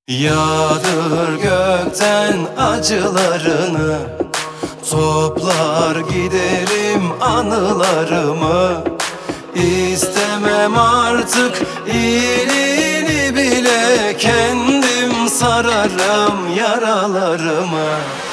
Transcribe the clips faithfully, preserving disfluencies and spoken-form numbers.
Yağdır gökten acılarını, toplar giderim anılarımı. İstemem artık iyiliğini bile, kendim sararım yaralarımı.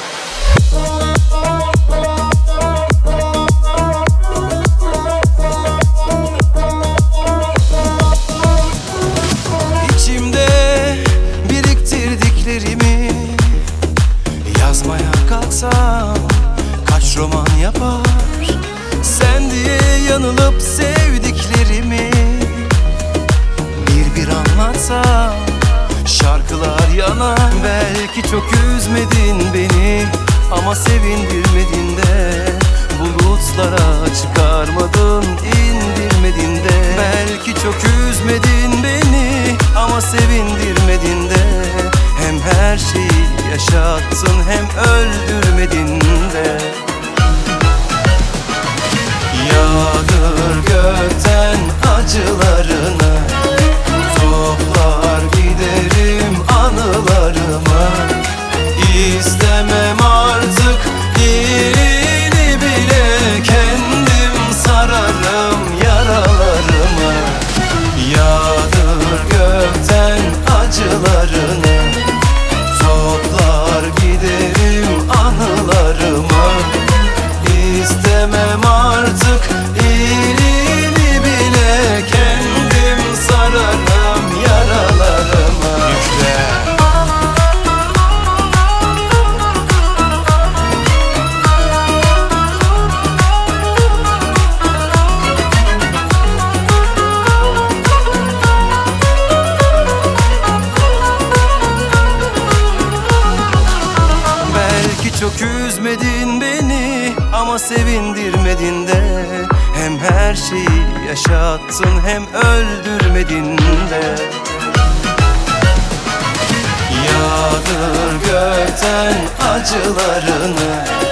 Yazmaya kalksam kaç roman yapar, sen diye yanılıp sevdiklerimi bir bir anlatsam şarkılar yanar. Belki çok üzmedin beni ama sevindirmedin de, bulutlara çıkarmadın indirmedin de. Belki çok üzmedin beni ama sevindirmedin de, hem her şeyi yaşattın hem öldürmedin de. Yağdır gökten acılarını, toplar giderim anılarımı. İstemem artık iyiliğini bile, kendim sararım yaralarımı. Yağdır gökten acılarını, toplar giderim anılarımı. İstemem artık iyiliğini bile, kendim sararım yaralarımı. Yükle. Çok üzmedin beni ama sevindirmedin de, hem her şeyi yaşattın hem öldürmedin de. Yağdır gökten acılarını,